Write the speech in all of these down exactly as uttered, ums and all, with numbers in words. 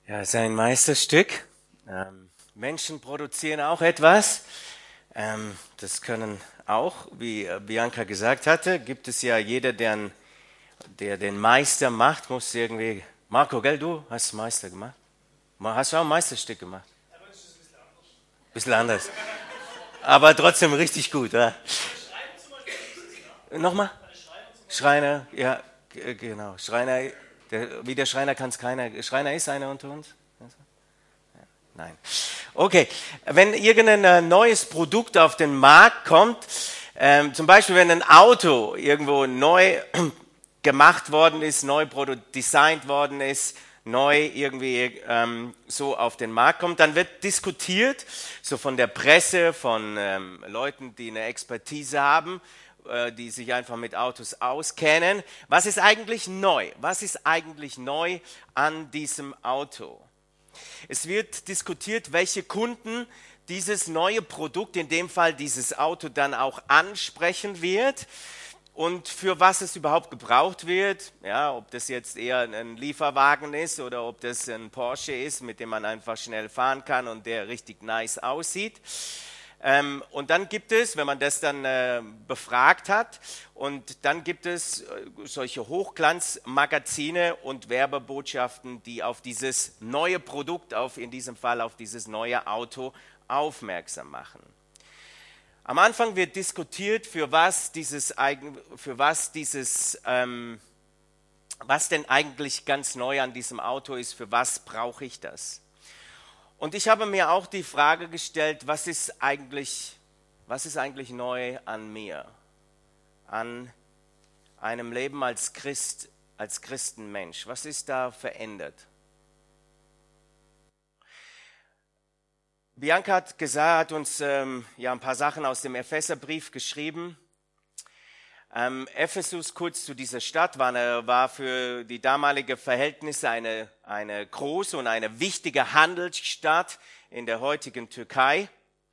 Ja, es ist ein Meisterstück. Ähm, Menschen produzieren auch etwas. Ähm, das können auch, wie äh, Bianca gesagt hatte, gibt es ja jeder, der, einen- der den Meister macht, muss irgendwie. Marco, gell, du hast Meister gemacht? Ma- Hast du auch ein Meisterstück gemacht? Bisschen anders. Aber trotzdem richtig gut, ja. Nochmal? Schreiner, ja, g- genau. Schreiner, der, wie der Schreiner kann es keiner. Schreiner ist einer unter uns? Nein. Okay, wenn irgendein äh, neues Produkt auf den Markt kommt, ähm, zum Beispiel wenn ein Auto irgendwo neu gemacht worden ist, neu produ- designt worden ist, neu irgendwie ähm, so auf den Markt kommt, dann wird diskutiert, so von der Presse, von ähm, Leuten, die eine Expertise haben, äh, die sich einfach mit Autos auskennen. Was ist eigentlich neu? Was ist eigentlich neu an diesem Auto? Es wird diskutiert, welche Kunden dieses neue Produkt, in dem Fall dieses Auto, dann auch ansprechen wird und für was es überhaupt gebraucht wird. Ja, ob das jetzt eher ein Lieferwagen ist oder ob das ein Porsche ist, mit dem man einfach schnell fahren kann und der richtig nice aussieht. Ähm, und dann gibt es, wenn man das dann äh, befragt hat, und dann gibt es äh, solche Hochglanzmagazine und Werbebotschaften, die auf dieses neue Produkt, auf, in diesem Fall auf dieses neue Auto aufmerksam machen. Am Anfang wird diskutiert, für was dieses, für was dieses ähm, was denn eigentlich ganz neu an diesem Auto ist, für was brauche ich das? Und ich habe mir auch die Frage gestellt, was ist eigentlich, was ist eigentlich neu an mir, an einem Leben als Christ, als Christenmensch? Was ist da verändert? Bianca hat gesagt, hat uns ähm, ja ein paar Sachen aus dem Epheserbrief geschrieben. Ähm, Ephesus, kurz zu dieser Stadt, war, eine, war für die damalige Verhältnisse eine, eine große und eine wichtige Handelsstadt in der heutigen Türkei.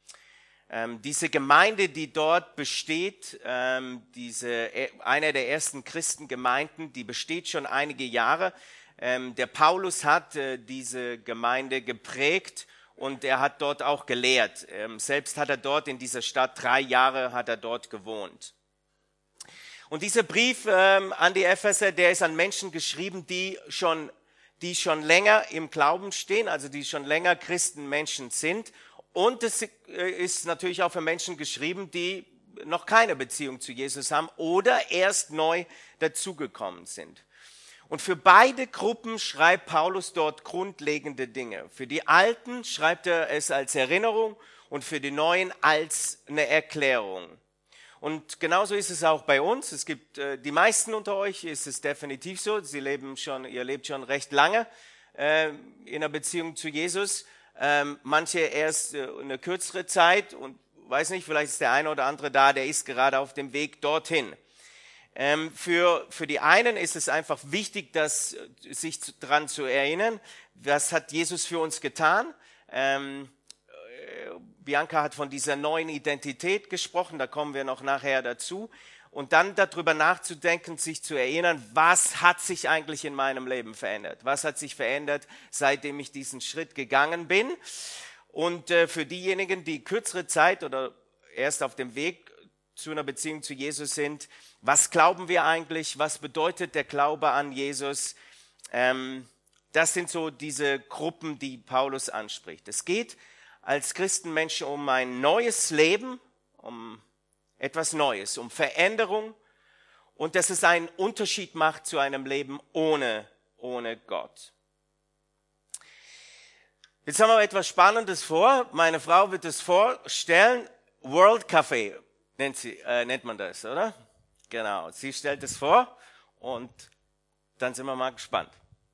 Ähm, diese Gemeinde, die dort besteht, ähm, diese, eine der ersten Christengemeinden, die besteht schon einige Jahre. Ähm, der Paulus hat äh, diese Gemeinde geprägt und er hat dort auch gelehrt. Ähm, selbst hat er dort in dieser Stadt, drei Jahre hat er dort gewohnt. Und dieser Brief ähm, an die Epheser, der ist an Menschen geschrieben, die schon, die schon länger im Glauben stehen, also die schon länger Christenmenschen sind. Und es ist natürlich auch für Menschen geschrieben, die noch keine Beziehung zu Jesus haben oder erst neu dazugekommen sind. Und für beide Gruppen schreibt Paulus dort grundlegende Dinge. Für die Alten schreibt er es als Erinnerung und für die Neuen als eine Erklärung. Und genauso ist es auch bei uns. Es gibt äh, die meisten unter euch, ist es definitiv so. Sie leben schon, ihr lebt schon recht lange äh, in einer Beziehung zu Jesus. Ähm, manche erst äh, eine kürzere Zeit und weiß nicht, vielleicht ist der eine oder andere da, der ist gerade auf dem Weg dorthin. Ähm, für, für die einen ist es einfach wichtig, dass, sich daran zu erinnern, was hat Jesus für uns getan. Ähm, Bianca hat von dieser neuen Identität gesprochen, da kommen wir noch nachher dazu. Und dann darüber nachzudenken, sich zu erinnern, was hat sich eigentlich in meinem Leben verändert? Was hat sich verändert, seitdem ich diesen Schritt gegangen bin? Und äh, für diejenigen, die kürzere Zeit oder erst auf dem Weg zu einer Beziehung zu Jesus sind, was glauben wir eigentlich? Was bedeutet der Glaube an Jesus? Ähm, das sind so diese Gruppen, die Paulus anspricht. Es geht als Christenmenschen um ein neues Leben, um etwas Neues, um Veränderung und dass es einen Unterschied macht zu einem Leben ohne, ohne Gott. Jetzt haben wir etwas Spannendes vor. Meine Frau wird es vorstellen. World Café nennt, sie, äh, nennt man das, oder? Genau, sie stellt es vor und dann sind wir mal gespannt.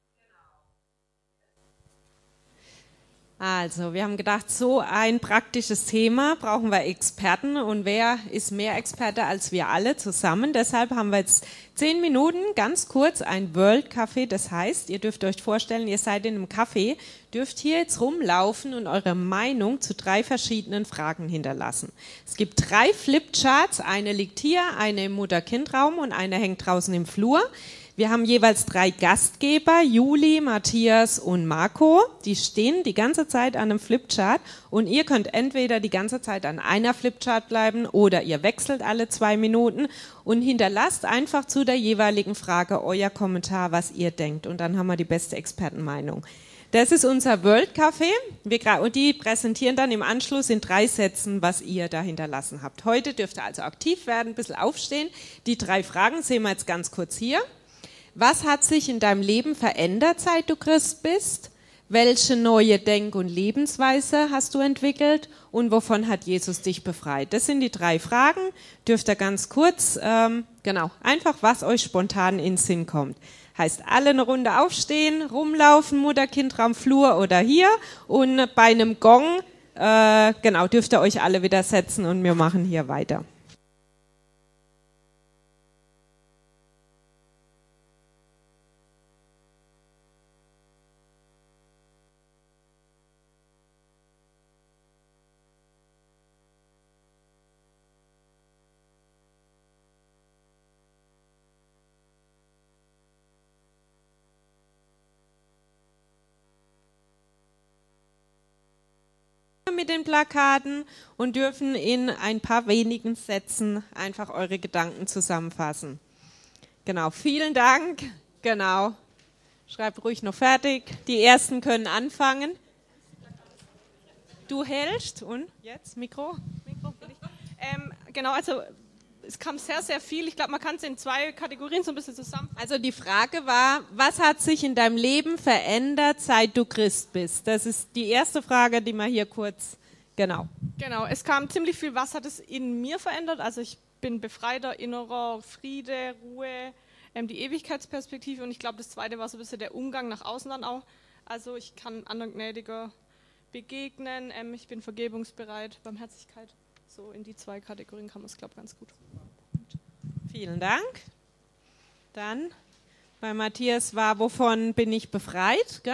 Also, wir haben gedacht, so ein praktisches Thema brauchen wir Experten und wer ist mehr Experte als wir alle zusammen? Deshalb haben wir jetzt zehn Minuten, ganz kurz, ein World Café. Das heißt, ihr dürft euch vorstellen, ihr seid in einem Café, dürft hier jetzt rumlaufen und eure Meinung zu drei verschiedenen Fragen hinterlassen. Es gibt drei Flipcharts, eine liegt hier, eine im Mutter-Kind-Raum und eine hängt draußen im Flur. Wir haben jeweils drei Gastgeber, Juli, Matthias und Marco. Die stehen die ganze Zeit an einem Flipchart und ihr könnt entweder die ganze Zeit an einer Flipchart bleiben oder ihr wechselt alle zwei Minuten und hinterlasst einfach zu der jeweiligen Frage euer Kommentar, was ihr denkt. Und dann haben wir die beste Expertenmeinung. Das ist unser World Café. Wir, und die präsentieren dann im Anschluss in drei Sätzen, was ihr da hinterlassen habt. Heute dürft ihr also aktiv werden, ein bisschen aufstehen. Die drei Fragen sehen wir jetzt ganz kurz hier. Was hat sich in deinem Leben verändert, seit du Christ bist? Welche neue Denk- und Lebensweise hast du entwickelt? Und wovon hat Jesus dich befreit? Das sind die drei Fragen. Dürft ihr ganz kurz, ähm, genau, einfach was euch spontan in den Sinn kommt. Heißt, alle eine Runde aufstehen, rumlaufen, Mutter-Kind-Raum, Flur oder hier. Und bei einem Gong, äh, genau, dürft ihr euch alle wieder setzen und wir machen hier weiter. Mit den Plakaten und dürfen in ein paar wenigen Sätzen einfach eure Gedanken zusammenfassen. Genau, vielen Dank. Genau, schreibt ruhig noch fertig. Die ersten können anfangen. Du hältst und jetzt Mikro. Mikro ähm, genau, also es kam sehr, sehr viel. Ich glaube, man kann es in zwei Kategorien so ein bisschen zusammen. Also die Frage war, was hat sich in deinem Leben verändert, seit du Christ bist? Das ist die erste Frage, die wir hier kurz, genau. Genau, es kam ziemlich viel, was hat es in mir verändert? Also ich bin befreiter, innerer Friede, Ruhe, ähm, die Ewigkeitsperspektive und ich glaube, das zweite war so ein bisschen der Umgang nach außen dann auch. Also ich kann anderen gnädiger begegnen, ähm, ich bin vergebungsbereit, Barmherzigkeit. So in die zwei Kategorien kann man es, glaube ich, ganz gut. Vielen Dank. Dann bei Matthias war, wovon bin ich befreit, gell?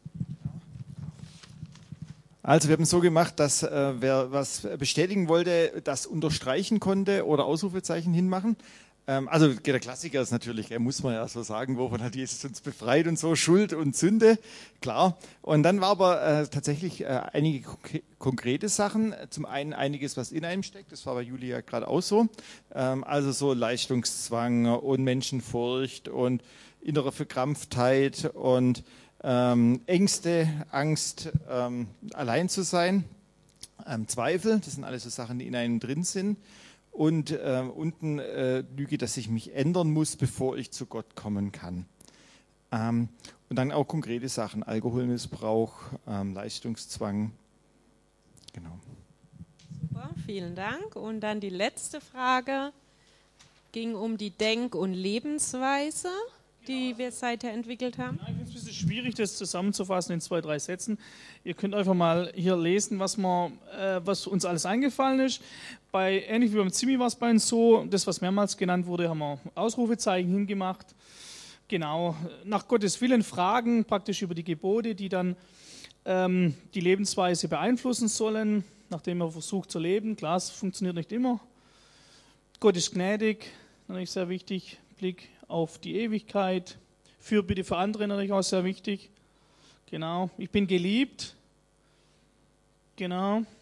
Also wir haben es so gemacht, dass äh, wer was bestätigen wollte, das unterstreichen konnte oder Ausrufezeichen hinmachen. Ähm, also der Klassiker ist natürlich, er muss man ja so sagen, wovon hat Jesus uns befreit und so, Schuld und Sünde, klar. Und dann war aber äh, tatsächlich äh, einige konk- konkrete Sachen. Zum einen einiges, was in einem steckt, das war bei Julia gerade auch so. Ähm, also so Leistungszwang und Menschenfurcht und innere Verkrampftheit und ähm, Ängste, Angst, ähm, allein zu sein, ähm, Zweifel, das sind alles so Sachen, die in einem drin sind. Und äh, unten äh, Lüge, dass ich mich ändern muss, bevor ich zu Gott kommen kann. Ähm, und dann auch konkrete Sachen, Alkoholmissbrauch, ähm, Leistungszwang. Genau. Super, vielen Dank. Und dann die letzte Frage ging um die Denk- und Lebensweise, die wir seither entwickelt haben. Ja, ich finde es ein bisschen schwierig, das zusammenzufassen in zwei, drei Sätzen. Ihr könnt einfach mal hier lesen, was, man, äh, was uns alles eingefallen ist. Bei, ähnlich wie beim Zimmi war es bei uns so, das, was mehrmals genannt wurde, haben wir Ausrufezeichen hingemacht. Genau, nach Gottes Willen fragen, praktisch über die Gebote, die dann ähm, die Lebensweise beeinflussen sollen, nachdem man versucht zu leben. Klar, es funktioniert nicht immer. Gott ist gnädig, natürlich sehr wichtig, Blick auf die Ewigkeit. Fürbitte für andere natürlich auch sehr wichtig. Genau. Ich bin geliebt. Genau.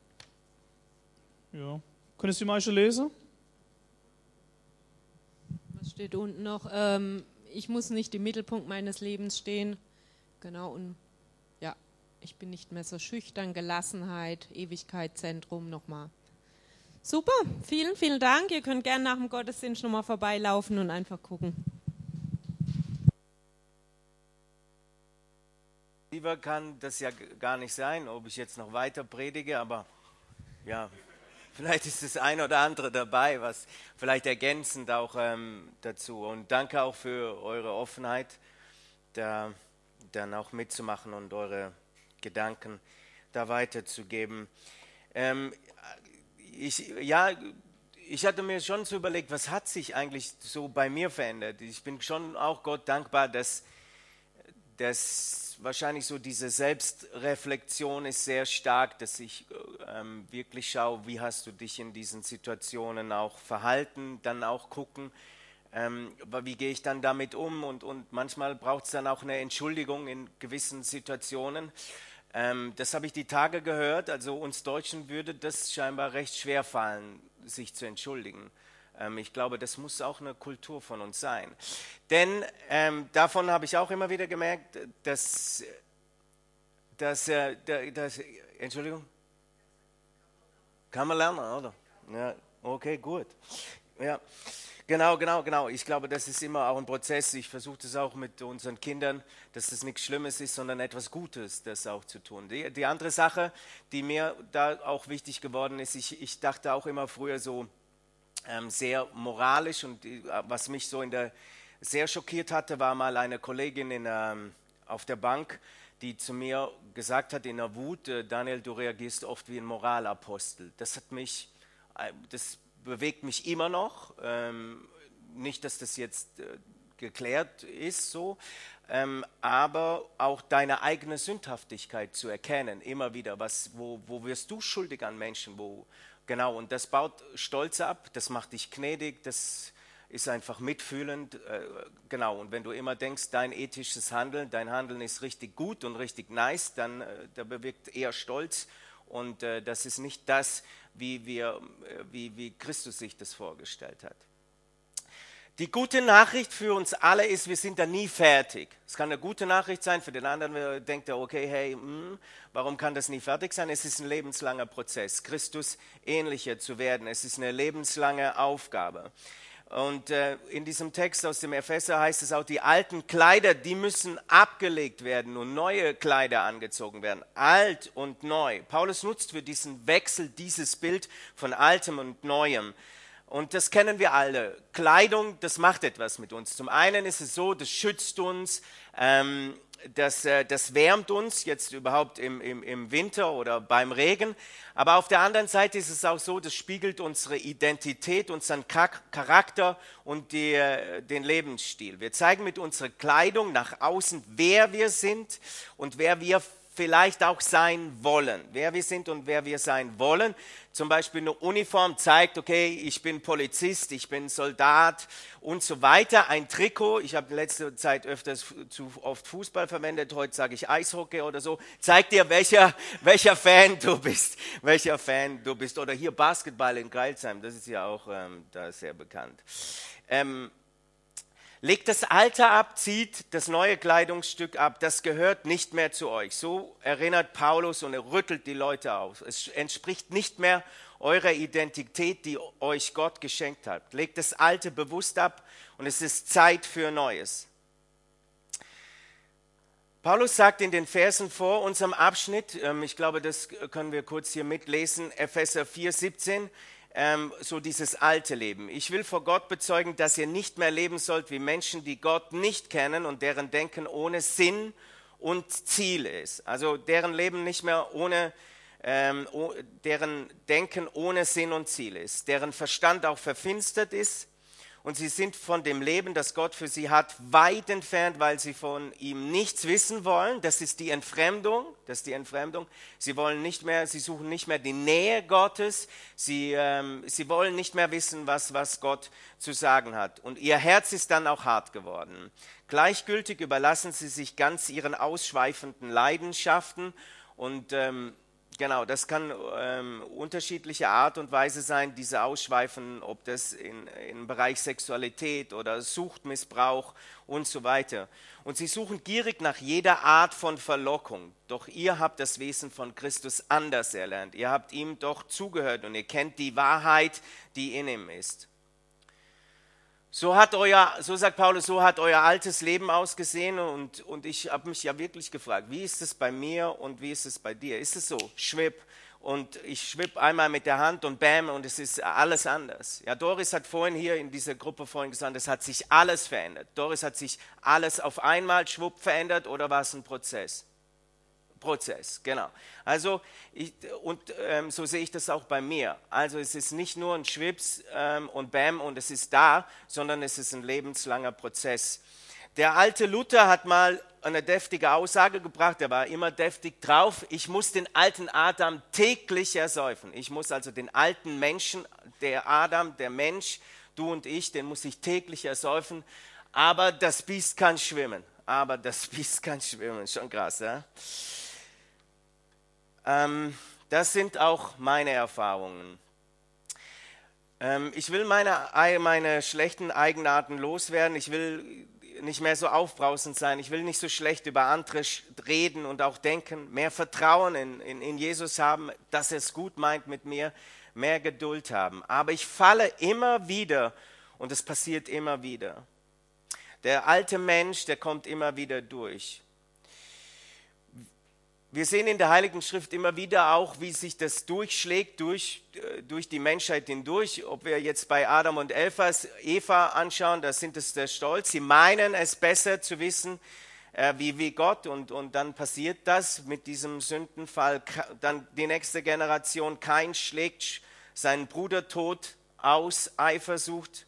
Ja. Könntest du mal schon lesen? Was steht unten noch? Ähm, ich muss nicht im Mittelpunkt meines Lebens stehen. Genau. Und ja, ich bin nicht mehr so schüchtern. Gelassenheit, Ewigkeit, Zentrum nochmal. Super, vielen, vielen Dank. Ihr könnt gerne nach dem Gottesdienst nochmal vorbeilaufen und einfach gucken. Lieber kann das ja gar nicht sein, ob ich jetzt noch weiter predige, aber ja, vielleicht ist das ein oder andere dabei, was vielleicht ergänzend auch ähm, dazu. Und danke auch für eure Offenheit, da dann auch mitzumachen und eure Gedanken da weiterzugeben. Ähm, Ich, ja, ich hatte mir schon so überlegt, was hat sich eigentlich so bei mir verändert. Ich bin schon auch Gott dankbar, dass, dass wahrscheinlich so diese Selbstreflexion ist sehr stark, dass ich ähm, wirklich schaue, wie hast du dich in diesen Situationen auch verhalten, dann auch gucken, Ähm, wie gehe ich dann damit um? Und, und manchmal braucht es dann auch eine Entschuldigung in gewissen Situationen. Ähm, das habe ich die Tage gehört. Also uns Deutschen würde das scheinbar recht schwer fallen, sich zu entschuldigen. Ähm, ich glaube, das muss auch eine Kultur von uns sein. Denn ähm, davon habe ich auch immer wieder gemerkt, dass, dass, äh, dass Entschuldigung? Kann man lernen, oder? Ja, okay, gut. Ja. Genau, genau, genau. Ich glaube, das ist immer auch ein Prozess. Ich versuche das auch mit unseren Kindern, dass das nichts Schlimmes ist, sondern etwas Gutes, das auch zu tun. Die, die andere Sache, die mir da auch wichtig geworden ist, ich, ich dachte auch immer früher so ähm, sehr moralisch und die, was mich so in der sehr schockiert hatte, war mal eine Kollegin in, ähm, auf der Bank, die zu mir gesagt hat in der Wut, äh, Daniel, du reagierst oft wie ein Moralapostel. Das hat mich, äh, das bewegt mich immer noch. Ähm, nicht, dass das jetzt äh, geklärt ist so, ähm, aber auch deine eigene Sündhaftigkeit zu erkennen, immer wieder, was, wo, wo wirst du schuldig an Menschen, wo, genau, und das baut Stolz ab, das macht dich gnädig, das ist einfach mitfühlend, äh, genau, und wenn du immer denkst, dein ethisches Handeln, dein Handeln ist richtig gut und richtig nice, dann äh, da bewirkt eher Stolz. Und äh, das ist nicht das, wie, wir, wie, wie Christus sich das vorgestellt hat. Die gute Nachricht für uns alle ist, wir sind da nie fertig. Es kann eine gute Nachricht sein, für den anderen denkt er, okay, hey, mh, warum kann das nie fertig sein? Es ist ein lebenslanger Prozess, Christus ähnlicher zu werden. Es ist eine lebenslange Aufgabe. Und äh, in diesem Text aus dem Epheser heißt es auch, die alten Kleider, die müssen abgelegt werden und neue Kleider angezogen werden. Alt und neu. Paulus nutzt für diesen Wechsel dieses Bild von Altem und Neuem. Und das kennen wir alle. Kleidung, das macht etwas mit uns. Zum einen ist es so, das schützt uns, ähm, das, äh, das wärmt uns jetzt überhaupt im, im, im Winter oder beim Regen. Aber auf der anderen Seite ist es auch so, das spiegelt unsere Identität, unseren Charakter und die, äh, den Lebensstil. Wir zeigen mit unserer Kleidung nach außen, wer wir sind und wer wir vielleicht auch sein wollen. Wer wir sind und wer wir sein wollen. Zum Beispiel eine Uniform zeigt, okay, ich bin Polizist, ich bin Soldat und so weiter. Ein Trikot, ich habe in letzter Zeit öfters zu oft Fußball verwendet, heute sage ich Eishockey oder so, zeigt dir, welcher, welcher Fan du bist. Welcher Fan du bist. Oder hier Basketball in Greilsheim, das ist ja auch ähm, da sehr bekannt. Ähm, Legt das Alte ab, zieht das neue Kleidungsstück ab, das gehört nicht mehr zu euch. So erinnert Paulus und er rüttelt die Leute auf. Es entspricht nicht mehr eurer Identität, die euch Gott geschenkt hat. Legt das Alte bewusst ab und es ist Zeit für Neues. Paulus sagt in den Versen vor unserem Abschnitt, ich glaube, das können wir kurz hier mitlesen, Epheser vier, siebzehn, Ähm, so dieses alte Leben. Ich will vor Gott bezeugen, dass ihr nicht mehr leben sollt wie Menschen, die Gott nicht kennen und deren Denken ohne Sinn und Ziel ist. Also deren Leben nicht mehr ohne, ähm, oh, deren Denken ohne Sinn und Ziel ist, deren Verstand auch verfinstert ist und sie sind von dem Leben, das Gott für sie hat, weit entfernt, weil sie von ihm nichts wissen wollen. Das ist die Entfremdung, das ist die Entfremdung. Sie wollen nicht mehr, sie suchen nicht mehr die Nähe Gottes. Sie, ähm, sie wollen nicht mehr wissen, was, was Gott zu sagen hat. Und ihr Herz ist dann auch hart geworden. Gleichgültig überlassen sie sich ganz ihren ausschweifenden Leidenschaften und ähm, genau, das kann ähm, unterschiedliche Art und Weise sein, diese Ausschweifen, ob das in, im Bereich Sexualität oder Suchtmissbrauch und so weiter. Und sie suchen gierig nach jeder Art von Verlockung. Doch ihr habt das Wesen von Christus anders erlernt. Ihr habt ihm doch zugehört und ihr kennt die Wahrheit, die in ihm ist. So hat euer, so sagt Paulus, so hat euer altes Leben ausgesehen und, und ich habe mich ja wirklich gefragt, wie ist es bei mir und wie ist es bei dir? Ist es so, schwipp und ich schwipp einmal mit der Hand und bam und es ist alles anders. Ja, Doris hat vorhin hier in dieser Gruppe vorhin gesagt, es hat sich alles verändert. Doris, hat sich alles auf einmal schwupp verändert oder war es ein Prozess? Prozess, genau. Also ich, und ähm, so sehe ich das auch bei mir. Also es ist nicht nur ein Schwips ähm, und Bam und es ist da, sondern es ist ein lebenslanger Prozess. Der alte Luther hat mal eine deftige Aussage gebracht, er war immer deftig drauf, ich muss den alten Adam täglich ersäufen. Ich muss also den alten Menschen, der Adam, der Mensch, du und ich, den muss ich täglich ersäufen. Aber das Biest kann schwimmen. Aber das Biest kann schwimmen. Schon krass, ja? Ähm, das sind auch meine Erfahrungen. Ähm, ich will meine, meine schlechten Eigenarten loswerden. Ich will nicht mehr so aufbrausend sein. Ich will nicht so schlecht über andere reden und auch denken. Mehr Vertrauen in, in, in Jesus haben, dass er es gut meint mit mir. Mehr Geduld haben. Aber ich falle immer wieder und es passiert immer wieder. Der alte Mensch, der kommt immer wieder durch. Wir sehen in der Heiligen Schrift immer wieder auch, wie sich das durchschlägt durch, durch die Menschheit hindurch. Ob wir jetzt bei Adam und Eva anschauen, da sind es der Stolz. Sie meinen es besser zu wissen äh, wie, wie Gott und, und dann passiert das mit diesem Sündenfall. Dann die nächste Generation, Kain schlägt seinen Bruder tot aus, Eifersucht.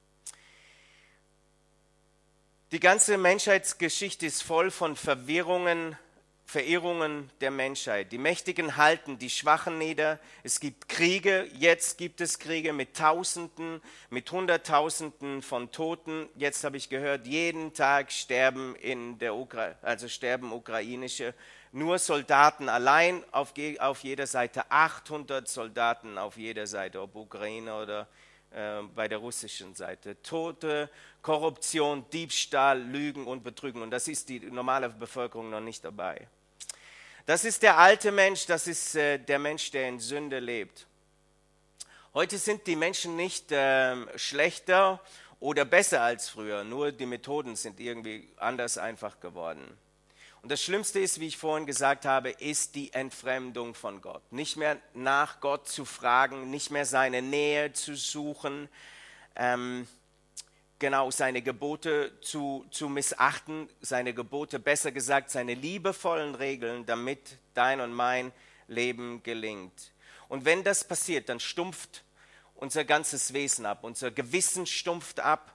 Die ganze Menschheitsgeschichte ist voll von Verwirrungen, Verirrungen der Menschheit. Die Mächtigen halten die Schwachen nieder. Es gibt Kriege, jetzt gibt es Kriege mit Tausenden, mit Hunderttausenden von Toten. Jetzt habe ich gehört, jeden Tag sterben in der Ukra- also sterben ukrainische, nur Soldaten allein auf, auf jeder Seite, achthundert Soldaten auf jeder Seite, ob Ukraine oder äh, bei der russischen Seite. Tote, Korruption, Diebstahl, Lügen und Betrügen. Und das ist die normale Bevölkerung noch nicht dabei. Das ist der alte Mensch, das ist äh, der Mensch, der in Sünde lebt. Heute sind die Menschen nicht äh, schlechter oder besser als früher, nur die Methoden sind irgendwie anders einfach geworden. Und das Schlimmste ist, wie ich vorhin gesagt habe, ist die Entfremdung von Gott. Nicht mehr nach Gott zu fragen, nicht mehr seine Nähe zu suchen, ähm, genau seine Gebote zu, zu missachten, seine Gebote, besser gesagt, seine liebevollen Regeln, damit dein und mein Leben gelingt. Und wenn das passiert, dann stumpft unser ganzes Wesen ab, unser Gewissen stumpft ab.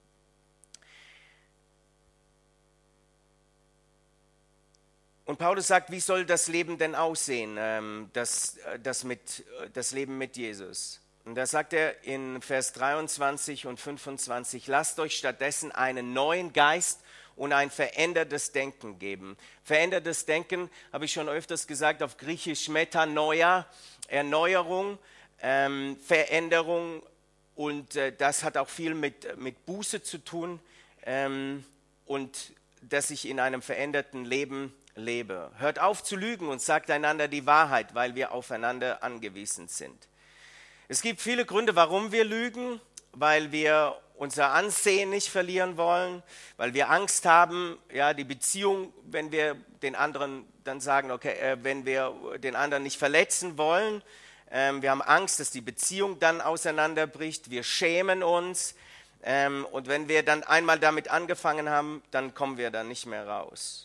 Und Paulus sagt, wie soll das Leben denn aussehen, ähm, das, das, mit, das Leben mit Jesus? Und da sagt er in Vers dreiundzwanzig und fünfundzwanzig, lasst euch stattdessen einen neuen Geist und ein verändertes Denken geben. Verändertes Denken, habe ich schon öfters gesagt, auf Griechisch Metanoia, Erneuerung, ähm, Veränderung und äh, das hat auch viel mit, mit Buße zu tun ähm, und dass ich in einem veränderten Leben lebe. Hört auf zu lügen und sagt einander die Wahrheit, weil wir aufeinander angewiesen sind. Es gibt viele Gründe, warum wir lügen, weil wir unser Ansehen nicht verlieren wollen, weil wir Angst haben, ja, die Beziehung, wenn wir den anderen dann sagen, okay, äh, wenn wir den anderen nicht verletzen wollen, ähm, wir haben Angst, dass die Beziehung dann auseinanderbricht, wir schämen uns ähm, und wenn wir dann einmal damit angefangen haben, dann kommen wir da nicht mehr raus.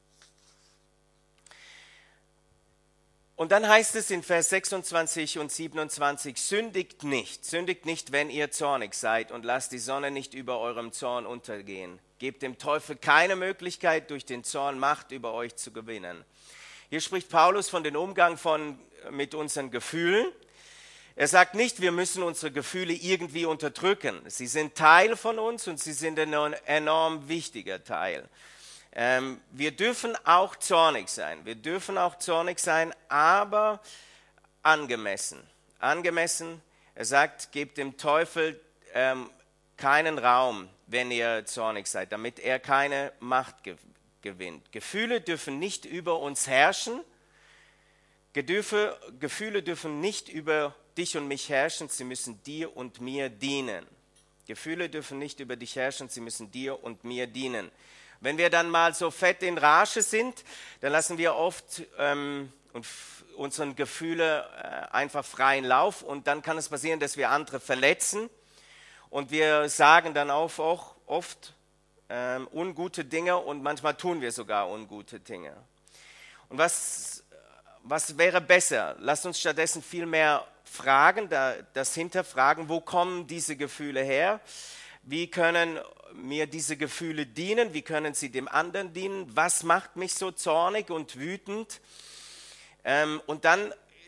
Und dann heißt es in Vers sechsundzwanzig und siebenundzwanzig, sündigt nicht, sündigt nicht, wenn ihr zornig seid und lasst die Sonne nicht über eurem Zorn untergehen. Gebt dem Teufel keine Möglichkeit, durch den Zorn Macht über euch zu gewinnen. Hier spricht Paulus von dem Umgang von, mit unseren Gefühlen. Er sagt nicht, wir müssen unsere Gefühle irgendwie unterdrücken. Sie sind Teil von uns und sie sind ein enorm wichtiger Teil. Ähm, wir dürfen auch zornig sein, wir dürfen auch zornig sein, aber angemessen. Angemessen, er sagt, gebt dem Teufel ähm, keinen Raum, wenn ihr zornig seid, damit er keine Macht ge- gewinnt. Gefühle dürfen nicht über uns herrschen, Gedürfe, Gefühle dürfen nicht über dich und mich herrschen, sie müssen dir und mir dienen. Gefühle dürfen nicht über dich herrschen, sie müssen dir und mir dienen. Wenn wir dann mal so fett in Rage sind, dann lassen wir oft ähm, unseren Gefühle äh, einfach freien Lauf und dann kann es passieren, dass wir andere verletzen und wir sagen dann auch, auch oft ähm, ungute Dinge und manchmal tun wir sogar ungute Dinge. Und was, was wäre besser? Lasst uns stattdessen viel mehr fragen, da, das hinterfragen, wo kommen diese Gefühle her? Wie können mir diese Gefühle dienen? Wie können sie dem anderen dienen? Was macht mich so zornig und wütend? Ähm, und dann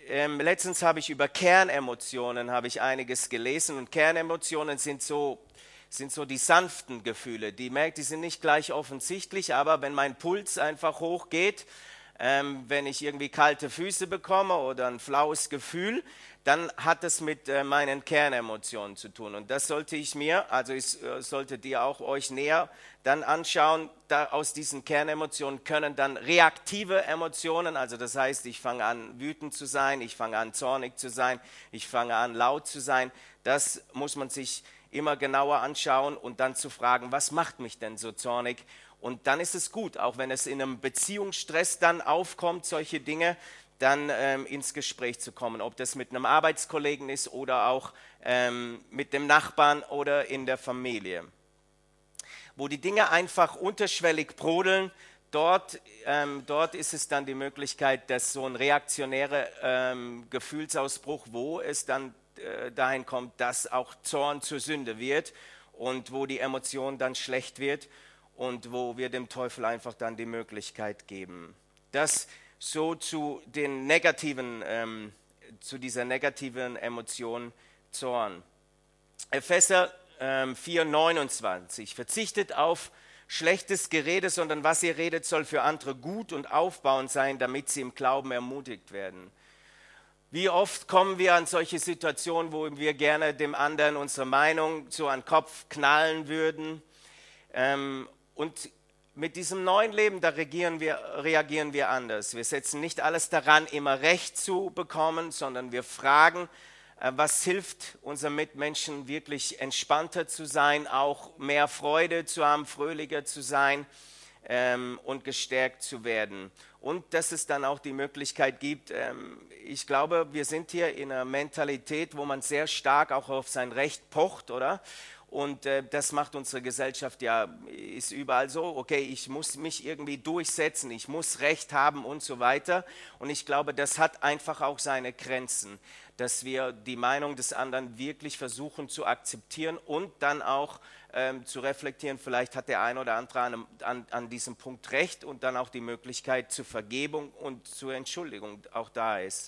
ähm, letztens habe ich über Kernemotionen habe ich einiges gelesen und Kernemotionen sind so, sind so die sanften Gefühle. Die merkt, die sind nicht gleich offensichtlich, aber wenn mein Puls einfach hochgeht, ähm, wenn ich irgendwie kalte Füße bekomme oder ein flaues Gefühl, dann hat es mit äh, meinen Kernemotionen zu tun. Und das sollte ich mir, also ich äh, solltet ihr auch euch näher dann anschauen, da aus diesen Kernemotionen können dann reaktive Emotionen, also das heißt, ich fange an wütend zu sein, ich fange an zornig zu sein, ich fange an laut zu sein, das muss man sich immer genauer anschauen und dann zu fragen, was macht mich denn so zornig? Und dann ist es gut, auch wenn es in einem Beziehungsstress dann aufkommt, solche Dinge, dann ähm, ins Gespräch zu kommen, ob das mit einem Arbeitskollegen ist oder auch ähm, mit dem Nachbarn oder in der Familie. Wo die Dinge einfach unterschwellig brodeln, dort, ähm, dort ist es dann die Möglichkeit, dass so ein reaktionärer ähm, Gefühlsausbruch, wo es dann äh, dahin kommt, dass auch Zorn zur Sünde wird und wo die Emotion dann schlecht wird und wo wir dem Teufel einfach dann die Möglichkeit geben. Das so zu den negativen, ähm, zu dieser negativen Emotion Zorn. Epheser ähm, vier neunundzwanzig. Verzichtet auf schlechtes Gerede, sondern was ihr redet, soll für andere gut und aufbauend sein, damit sie im Glauben ermutigt werden. Wie oft kommen wir an solche Situationen, wo wir gerne dem anderen unsere Meinung so an den Kopf knallen würden, ähm, und mit diesem neuen Leben, da reagieren wir, reagieren wir anders. Wir setzen nicht alles daran, immer Recht zu bekommen, sondern wir fragen, äh, was hilft unseren Mitmenschen wirklich entspannter zu sein, auch mehr Freude zu haben, fröhlicher zu sein ähm, und gestärkt zu werden. Und dass es dann auch die Möglichkeit gibt, ähm, ich glaube, wir sind hier in einer Mentalität, wo man sehr stark auch auf sein Recht pocht, oder? Und äh, das macht unsere Gesellschaft ja, ist überall so, okay, ich muss mich irgendwie durchsetzen, ich muss Recht haben und so weiter. Und ich glaube, das hat einfach auch seine Grenzen, dass wir die Meinung des anderen wirklich versuchen zu akzeptieren und dann auch ähm, zu reflektieren, vielleicht hat der ein oder andere an, an, an diesem Punkt recht und dann auch die Möglichkeit zur Vergebung und zur Entschuldigung auch da ist.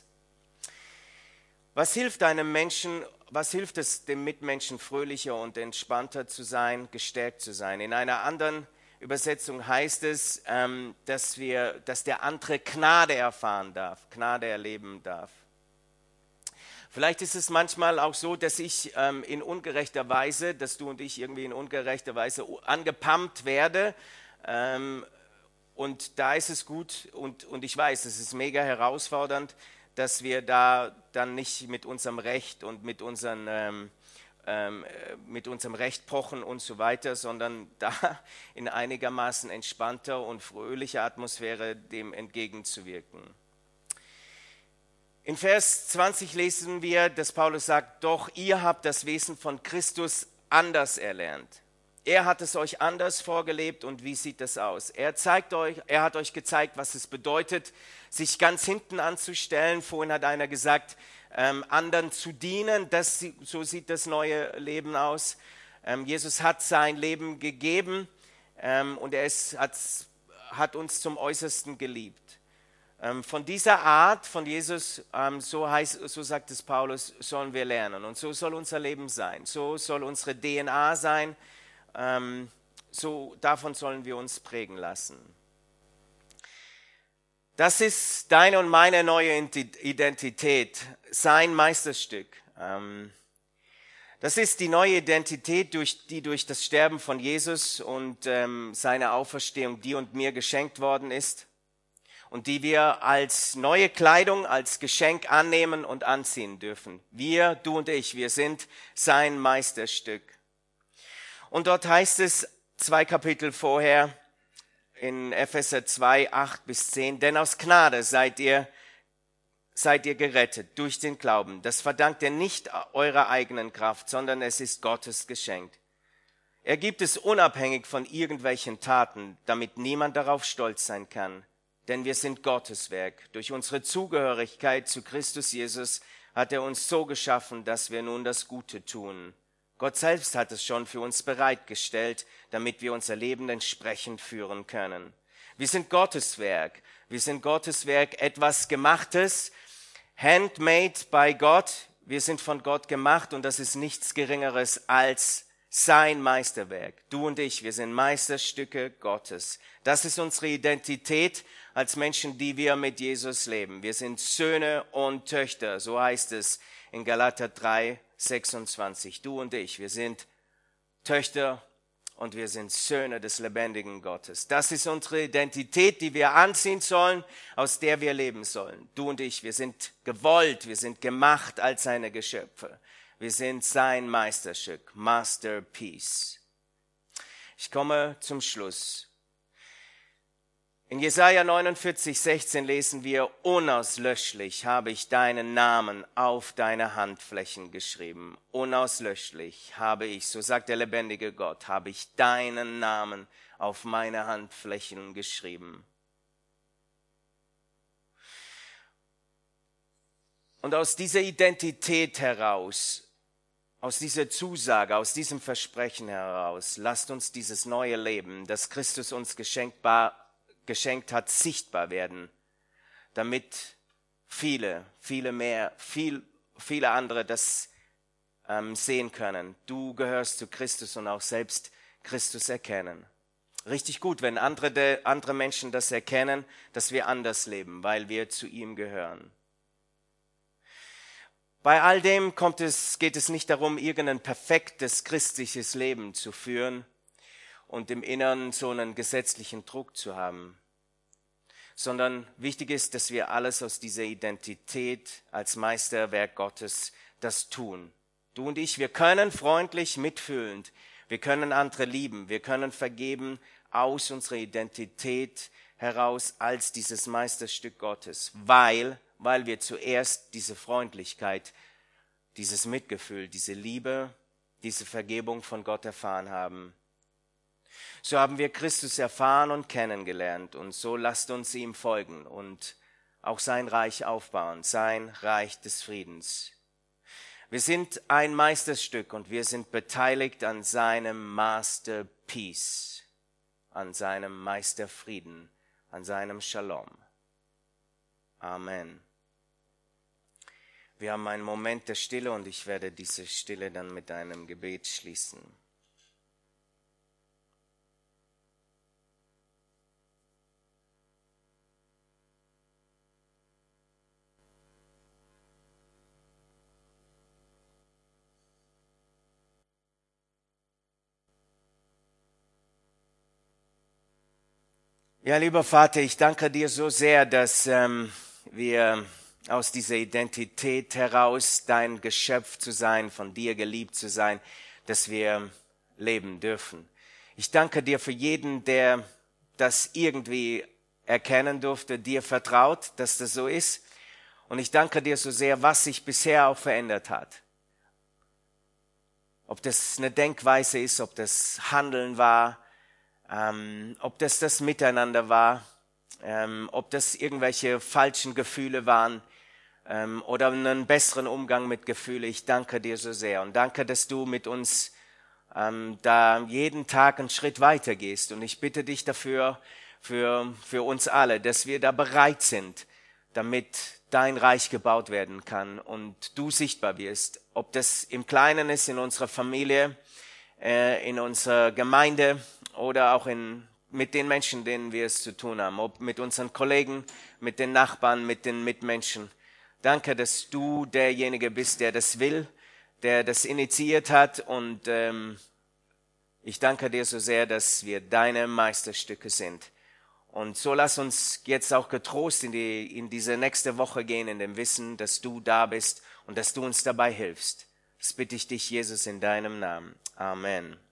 Was hilft einem Menschen, was hilft es dem Mitmenschen, fröhlicher und entspannter zu sein, gestärkt zu sein? In einer anderen Übersetzung heißt es, ähm, dass, wir, dass der andere Gnade erfahren darf, Gnade erleben darf. Vielleicht ist es manchmal auch so, dass ich ähm, in ungerechter Weise, dass du und ich irgendwie in ungerechter Weise angepammt werde. Ähm, und da ist es gut, und, und ich weiß, es ist mega herausfordernd, dass wir da dann nicht mit unserem Recht und mit, unseren, ähm, ähm, mit unserem Recht pochen und so weiter, sondern da in einigermaßen entspannter und fröhlicher Atmosphäre dem entgegenzuwirken. In Vers zwanzig lesen wir, dass Paulus sagt, doch ihr habt das Wesen von Christus anders erlernt. Er hat es euch anders vorgelebt und wie sieht das aus? Er zeigt euch, er hat euch gezeigt, was es bedeutet, sich ganz hinten anzustellen. Vorhin hat einer gesagt, ähm, anderen zu dienen. Das, so sieht das neue Leben aus. Ähm, Jesus hat sein Leben gegeben ähm, und er ist, hat, hat uns zum Äußersten geliebt. Ähm, von dieser Art von Jesus, ähm, so, heißt, so sagt es Paulus, sollen wir lernen. Und so soll unser Leben sein. So soll unsere D N A sein. Ähm, so davon sollen wir uns prägen lassen. Das ist deine und meine neue Identität, sein Meisterstück. Ähm, das ist die neue Identität, durch, die durch das Sterben von Jesus und ähm, seine Auferstehung dir und mir geschenkt worden ist und die wir als neue Kleidung, als Geschenk annehmen und anziehen dürfen. Wir, du und ich, wir sind sein Meisterstück. Und dort heißt es, zwei Kapitel vorher, in Epheser zwei, acht bis zehn, denn aus Gnade seid ihr, seid ihr gerettet durch den Glauben. Das verdankt ihr nicht eurer eigenen Kraft, sondern es ist Gottes Geschenk. Er gibt es unabhängig von irgendwelchen Taten, damit niemand darauf stolz sein kann. Denn wir sind Gottes Werk. Durch unsere Zugehörigkeit zu Christus Jesus hat er uns so geschaffen, dass wir nun das Gute tun. Gott selbst hat es schon für uns bereitgestellt, damit wir unser Leben entsprechend führen können. Wir sind Gottes Werk. Wir sind Gottes Werk, etwas Gemachtes, handmade by God. Wir sind von Gott gemacht und das ist nichts Geringeres als sein Meisterwerk. Du und ich, wir sind Meisterstücke Gottes. Das ist unsere Identität als Menschen, die wir mit Jesus leben. Wir sind Söhne und Töchter, so heißt es in Galater drei, sechsundzwanzig. Du und ich, wir sind Töchter und wir sind Söhne des lebendigen Gottes. Das ist unsere Identität, die wir anziehen sollen, aus der wir leben sollen. Du und ich, wir sind gewollt, wir sind gemacht als seine Geschöpfe. Wir sind sein Meisterstück, Masterpiece. Ich komme zum Schluss. In Jesaja neunundvierzig, sechzehn lesen wir, unauslöschlich habe ich deinen Namen auf deine Handflächen geschrieben. Unauslöschlich habe ich, so sagt der lebendige Gott, habe ich deinen Namen auf meine Handflächen geschrieben. Und aus dieser Identität heraus, aus dieser Zusage, aus diesem Versprechen heraus, lasst uns dieses neue Leben, das Christus uns geschenkt war, geschenkt hat, sichtbar werden, damit viele, viele mehr, viel, viele andere das ähm, sehen können. Du gehörst zu Christus und auch selbst Christus erkennen. Richtig gut, wenn andere, de, andere Menschen das erkennen, dass wir anders leben, weil wir zu ihm gehören. Bei all dem kommt es, geht es nicht darum, irgendein perfektes christliches Leben zu führen und im Inneren so einen gesetzlichen Druck zu haben, sondern wichtig ist, dass wir alles aus dieser Identität als Meisterwerk Gottes das tun. Du und ich, wir können freundlich, mitfühlend, wir können andere lieben, wir können vergeben aus unserer Identität heraus als dieses Meisterstück Gottes, weil, weil wir zuerst diese Freundlichkeit, dieses Mitgefühl, diese Liebe, diese Vergebung von Gott erfahren haben. So haben wir Christus erfahren und kennengelernt und so lasst uns ihm folgen und auch sein Reich aufbauen, sein Reich des Friedens. Wir sind ein Meisterstück und wir sind beteiligt an seinem Masterpiece, an seinem Meisterfrieden, an seinem Shalom. Amen. Wir haben einen Moment der Stille und ich werde diese Stille dann mit einem Gebet schließen. Ja, lieber Vater, ich danke dir so sehr, dass ähm, wir aus dieser Identität heraus, dein Geschöpf zu sein, von dir geliebt zu sein, dass wir leben dürfen. Ich danke dir für jeden, der das irgendwie erkennen durfte, dir vertraut, dass das so ist. Und ich danke dir so sehr, was sich bisher auch verändert hat. Ob das eine Denkweise ist, ob das Handeln war, Ähm, ob das das Miteinander war, ähm, ob das irgendwelche falschen Gefühle waren ähm, oder einen besseren Umgang mit Gefühlen. Ich danke dir so sehr und danke, dass du mit uns ähm, da jeden Tag einen Schritt weiter gehst. Und ich bitte dich dafür, für, für uns alle, dass wir da bereit sind, damit dein Reich gebaut werden kann und du sichtbar wirst. Ob das im Kleinen ist, in unserer Familie, äh, in unserer Gemeinde, oder auch in, mit den Menschen, denen wir es zu tun haben, ob mit unseren Kollegen, mit den Nachbarn, mit den Mitmenschen. Danke, dass du derjenige bist, der das will, der das initiiert hat und ähm, ich danke dir so sehr, dass wir deine Meisterstücke sind. Und so lass uns jetzt auch getrost in, die, in diese nächste Woche gehen, in dem Wissen, dass du da bist und dass du uns dabei hilfst. Das bitte ich dich, Jesus, in deinem Namen. Amen.